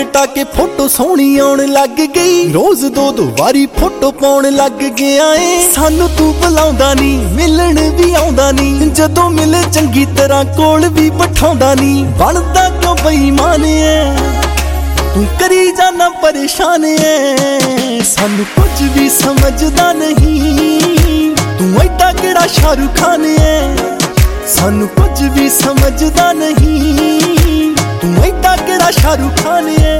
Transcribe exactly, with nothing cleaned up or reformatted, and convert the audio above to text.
टाके फोटो सोहनी आउण लग गई, रोज दो दो वारी फोटो पाउण लग गया ए। सानू तू बुलाउंदा नी, मिलण भी आउंदा नी, जदों मिले चंगी तरह कोल भी बिठाउंदा नी। बनदा क्यों बेईमान ऐ तू, करी जाना परेशान ऐ। सानू कुछ भी समझदा नहीं, तू ऐडा केड़ा शाहरुख खान ऐ। सानू कुछ भी समझदा नहीं, तू ऐडा केड़ा शाहरुख खान है।